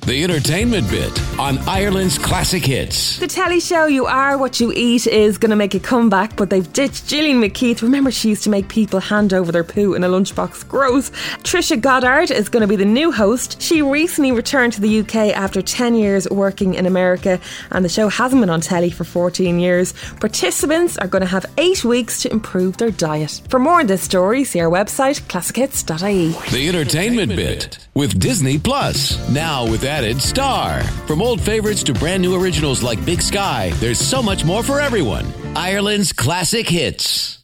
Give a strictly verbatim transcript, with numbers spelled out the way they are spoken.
The entertainment bit on Ireland's Classic Hits. The telly show You Are What You Eat is going to make a comeback, but they've ditched Gillian McKeith. Remember, she used to make people hand over their poo in a lunchbox. Gross. Trisha Goddard is going to be the new host. She recently returned to the U K after ten years working in America, and the show hasn't been on telly for fourteen years. Participants are going to have eight weeks to improve their diet. For more on this story, see our website, classic hits dot I E. The entertainment bit with Disney Plus. Now with added Star. From old favourites to brand new originals like Big Sky, there's so much more for everyone. Ireland's Classic Hits.